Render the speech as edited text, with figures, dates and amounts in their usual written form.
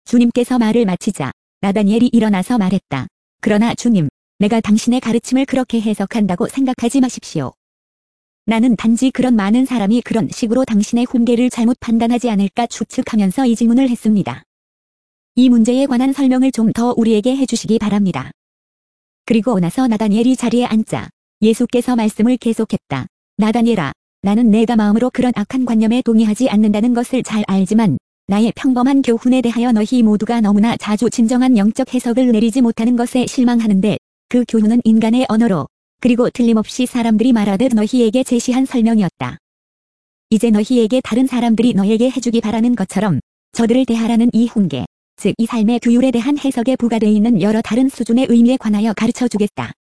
주님께서 말을 마치자 나다니엘이 일어나서 말했다. 그러나 주님, 내가 당신의 가르침을 그렇게 해석한다고 생각하지 마십시오. 나는 단지 그런 많은 사람이 그런 식으로 당신의 훈계를 잘못 판단하지 않을까 추측하면서 이 질문을 했습니다. 이 문제에 관한 설명을 좀 더 우리에게 해주시기 바랍니다. 그리고 나서 나다니엘이 자리에 앉자 예수께서 말씀을 계속했다. 나다니엘아, 나는 내가 마음으로 그런 악한 관념에 동의하지 않는다는 것을 잘 알지만 나의 평범한 교훈에 대하여 너희 모두가 너무나 자주 진정한 영적 해석을 내리지 못하는 것에 실망하는데, 그 교훈은 인간의 언어로 그리고 틀림없이 사람들이 말하듯 너희에게 제시한 설명이었다. 이제 너희에게 다른 사람들이 너에게 해주기 바라는 것처럼 저들을 대하라는 이 훈계, 즉 이 삶의 규율에 대한 해석에 부과되어 있는 여러 다른 수준의 의미에 관하여 가르쳐 주겠다.